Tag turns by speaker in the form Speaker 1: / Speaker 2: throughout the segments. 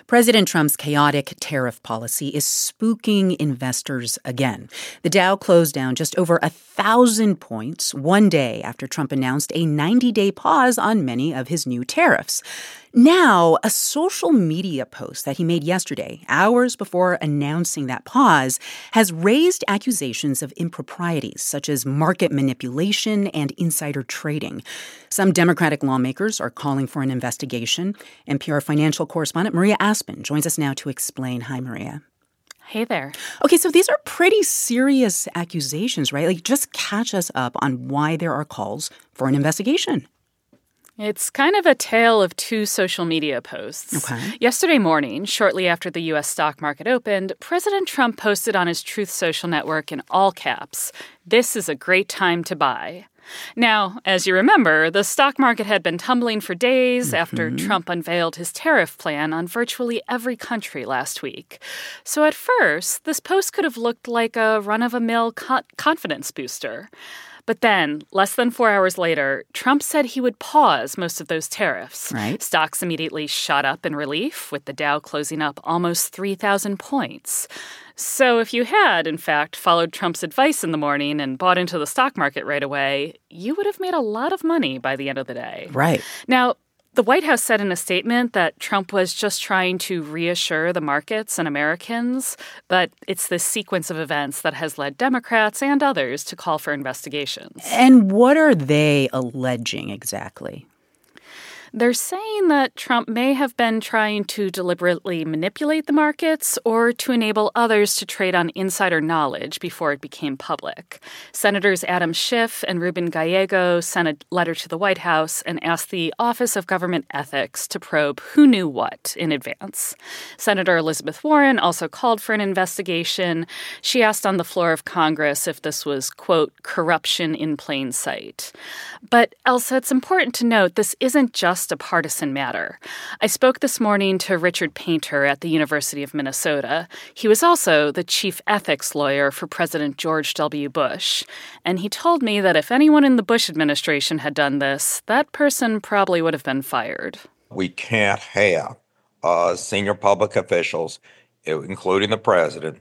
Speaker 1: President Trump's chaotic tariff policy is spooking investors again. The Dow closed down just over 1,000 points one day after Trump announced a 90-day pause on many of his new tariffs. Now, a social media post that he made yesterday, hours before announcing that pause, has raised accusations of improprieties such as market manipulation and insider trading. Some Democratic lawmakers are calling for an investigation. NPR financial correspondent Maria Aspen joins us now to explain. Hi, Maria.
Speaker 2: Hey there.
Speaker 1: Okay, so these are pretty serious accusations, right? Like, just catch us up on why there are calls for an investigation.
Speaker 2: It's kind of a tale of two social media posts.
Speaker 1: Okay.
Speaker 2: Yesterday morning, shortly after the U.S. stock market opened, President Trump posted on his Truth Social network in all caps, "This is a great time to buy." Now, as you remember, the stock market had been tumbling for days after Trump unveiled his tariff plan on virtually every country last week. So at first, this post could have looked like a run-of-the-mill confidence booster. But then, less than 4 hours later, Trump said he would pause most of those tariffs.
Speaker 1: Right.
Speaker 2: Stocks immediately shot up in relief, with the Dow closing up almost 3,000 points. So if you had, in fact, followed Trump's advice in the morning and bought into the stock market right away, you would have made a lot of money by the end of the day.
Speaker 1: Right.
Speaker 2: Now, the White House said in a statement that Trump was just trying to reassure the markets and Americans, but it's this sequence of events that has led Democrats and others to call for investigations.
Speaker 1: And what are they alleging exactly?
Speaker 2: They're saying that Trump may have been trying to deliberately manipulate the markets or to enable others to trade on insider knowledge before it became public. Senators Adam Schiff and Ruben Gallego sent a letter to the White House and asked the Office of Government Ethics to probe who knew what in advance. Senator Elizabeth Warren also called for an investigation. She asked on the floor of Congress if this was, quote, corruption in plain sight. But Elsa, it's important to note this isn't just a partisan matter. I spoke this morning to Richard Painter at the University of Minnesota. He was also the chief ethics lawyer for President George W. Bush. And he told me that if anyone in the Bush administration had done this, that person probably would have been fired.
Speaker 3: We can't have senior public officials, including the president,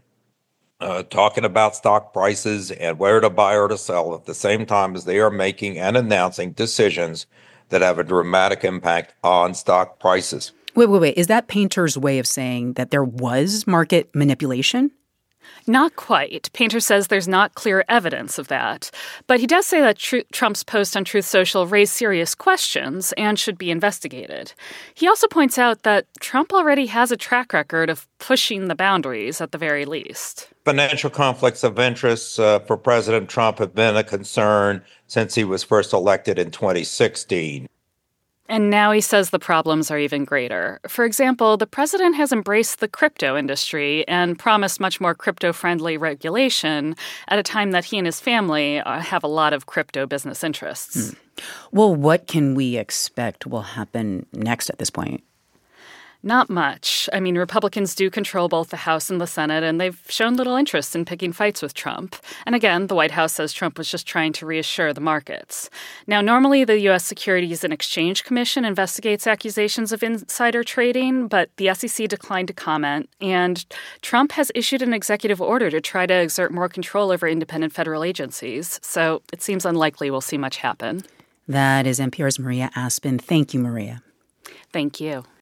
Speaker 3: talking about stock prices and where to buy or to sell at the same time as they are making and announcing decisions that have a dramatic impact on stock prices.
Speaker 1: Wait. Is that Painter's way of saying that there was market manipulation?
Speaker 2: Not quite. Painter says there's not clear evidence of that. But he does say that Trump's post on Truth Social raised serious questions and should be investigated. He also points out that Trump already has a track record of pushing the boundaries at the very least.
Speaker 3: Financial conflicts of interest for President Trump have been a concern since he was first elected in 2016.
Speaker 2: And now he says the problems are even greater. For example, the president has embraced the crypto industry and promised much more crypto-friendly regulation at a time that he and his family have a lot of crypto business interests.
Speaker 1: Well, what can we expect will happen next at this point?
Speaker 2: Not much. I mean, Republicans do control both the House and the Senate, and they've shown little interest in picking fights with Trump. And again, the White House says Trump was just trying to reassure the markets. Now, normally the U.S. Securities and Exchange Commission investigates accusations of insider trading, but the SEC declined to comment. And Trump has issued an executive order to try to exert more control over independent federal agencies. So it seems unlikely we'll see much happen.
Speaker 1: That is NPR's Maria Aspen. Thank you, Maria.
Speaker 2: Thank you.